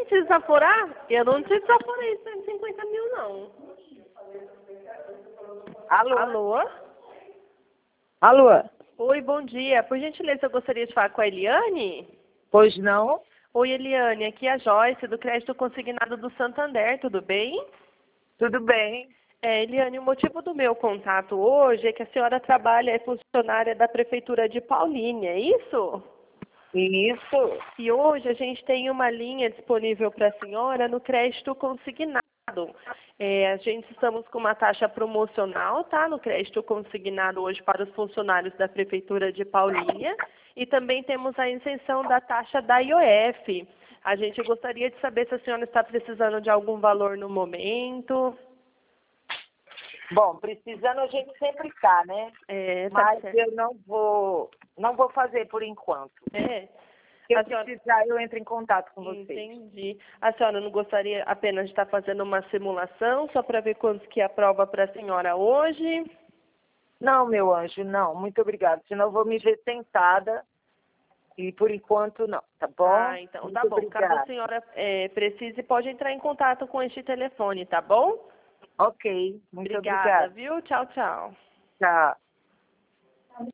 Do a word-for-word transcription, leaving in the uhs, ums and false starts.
te desaforar? Eu não te desaforei cento e cinquenta mil, não. Alô? Alô? Alô? Oi, bom dia. Por gentileza, eu gostaria de falar com a Eliane. Pois não? Oi, Eliane. Aqui é a Joyce, do Crédito Consignado do Santander. Tudo bem? Tudo bem. É, Eliane, o motivo do meu contato hoje é que a senhora trabalha, é funcionária da Prefeitura de Paulínia, é isso? Isso. E hoje a gente tem uma linha disponível para a senhora no crédito consignado. É, a gente estamos com uma taxa promocional, tá? No crédito consignado hoje para os funcionários da Prefeitura de Paulínia. E também temos a isenção da taxa da I O F. A gente gostaria de saber se a senhora está precisando de algum valor no momento. Bom, precisando a gente sempre está, né? É, tá Mas certo. eu não vou, não vou fazer por enquanto. É. Se eu A senhora... precisar, eu entro em contato com vocês. Entendi. A senhora não gostaria apenas de estar fazendo uma simulação, só para ver quanto que aprova para a senhora hoje? Não, meu anjo, não. Muito obrigada. Senão eu vou me ver tentada. E por enquanto, não. Tá bom? Ah, então Muito tá bom. Caso obrigada. a senhora é, precise, pode entrar em contato com este telefone, tá bom? Ok. Muito Obrigada, obrigada. viu? Tchau, tchau. Tchau.